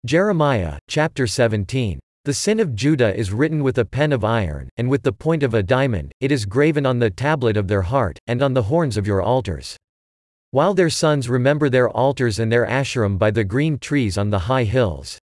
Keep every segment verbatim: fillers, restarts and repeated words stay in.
Jeremiah, chapter seventeen. The sin of Judah is written with a pen of iron, and with the point of a diamond, it is graven on the tablet of their heart, and on the horns of your altars. While their sons remember their altars and their Asherim by the green trees on the high hills.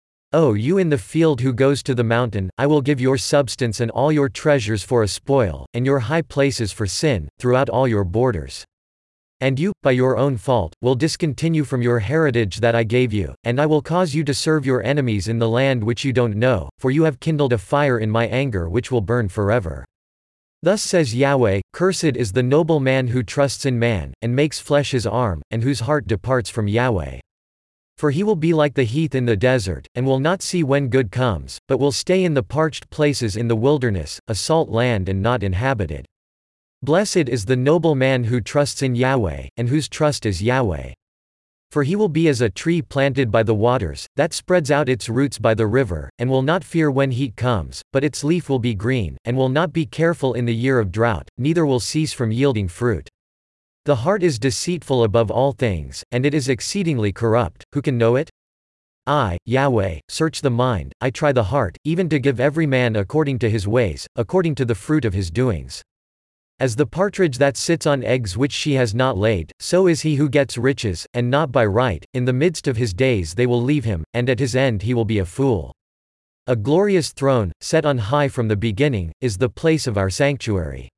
O you in the field who goes to the mountain, I will give your substance and all your treasures for a spoil, and your high places for sin, throughout all your borders. And you, by your own fault, will discontinue from your heritage that I gave you, and I will cause you to serve your enemies in the land which you don't know, for you have kindled a fire in my anger which will burn forever. Thus says Yahweh, Cursed is the noble man who trusts in man, and makes flesh his arm, and whose heart departs from Yahweh. For he will be like the heath in the desert, and will not see when good comes, but will stay in the parched places in the wilderness, a salt land and not inhabited. Blessed is the noble man who trusts in Yahweh, and whose trust is Yahweh. For he will be as a tree planted by the waters, that spreads out its roots by the river, and will not fear when heat comes, but its leaf will be green, and will not be careful in the year of drought, neither will cease from yielding fruit. The heart is deceitful above all things, and it is exceedingly corrupt, who can know it? I, Yahweh, search the mind, I try the heart, even to give every man according to his ways, according to the fruit of his doings. As the partridge that sits on eggs which she has not laid, so is he who gets riches, and not by right. In the midst of his days they will leave him, and at his end he will be a fool. A glorious throne, set on high from the beginning, is the place of our sanctuary.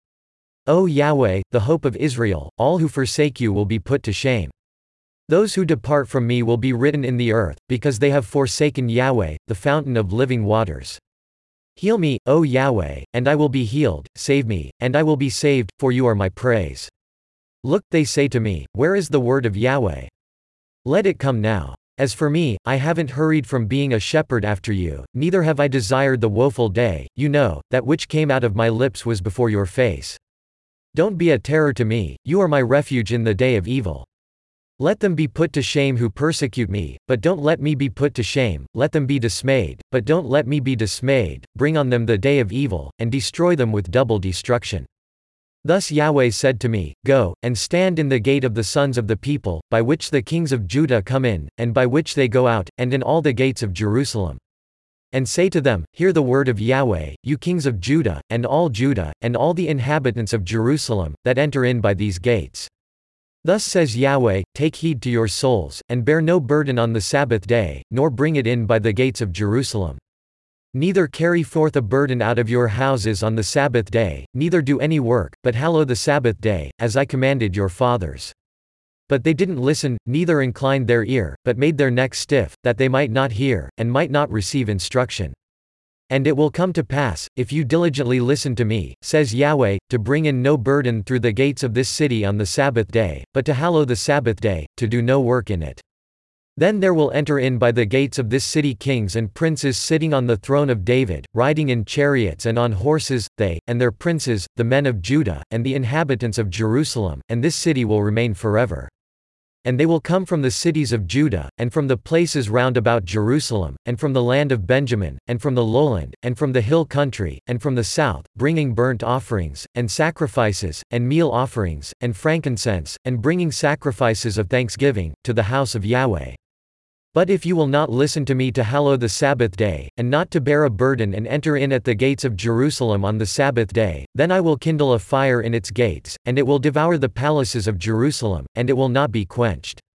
O Yahweh, the hope of Israel, all who forsake you will be put to shame. Those who depart from me will be written in the earth, because they have forsaken Yahweh, the fountain of living waters. Heal me, O Yahweh, and I will be healed, save me, and I will be saved, for you are my praise. Look, they say to me, where is the word of Yahweh? Let it come now. As for me, I haven't hurried from being a shepherd after you, neither have I desired the woeful day. You know, that which came out of my lips was before your face. Don't be a terror to me, you are my refuge in the day of evil. Let them be put to shame who persecute me, but don't let me be put to shame. Let them be dismayed, but don't let me be dismayed. Bring on them the day of evil, and destroy them with double destruction. Thus Yahweh said to me, Go, and stand in the gate of the sons of the people, by which the kings of Judah come in, and by which they go out, and in all the gates of Jerusalem. And say to them, Hear the word of Yahweh, you kings of Judah, and all Judah, and all the inhabitants of Jerusalem, that enter in by these gates. Thus says Yahweh, Take heed to your souls, and bear no burden on the Sabbath day, nor bring it in by the gates of Jerusalem. Neither carry forth a burden out of your houses on the Sabbath day, neither do any work, but hallow the Sabbath day, as I commanded your fathers. But they didn't listen, neither inclined their ear, but made their neck stiff, that they might not hear, and might not receive instruction. And it will come to pass, if you diligently listen to me, says Yahweh, to bring in no burden through the gates of this city on the Sabbath day, but to hallow the Sabbath day, to do no work in it. Then there will enter in by the gates of this city kings and princes sitting on the throne of David, riding in chariots and on horses, they, and their princes, the men of Judah, and the inhabitants of Jerusalem, and this city will remain forever. And they will come from the cities of Judah, and from the places round about Jerusalem, and from the land of Benjamin, and from the lowland, and from the hill country, and from the south, bringing burnt offerings, and sacrifices, and meal offerings, and frankincense, and bringing sacrifices of thanksgiving, to the house of Yahweh. But if you will not listen to me to hallow the Sabbath day, and not to bear a burden and enter in at the gates of Jerusalem on the Sabbath day, then I will kindle a fire in its gates, and it will devour the palaces of Jerusalem, and it will not be quenched.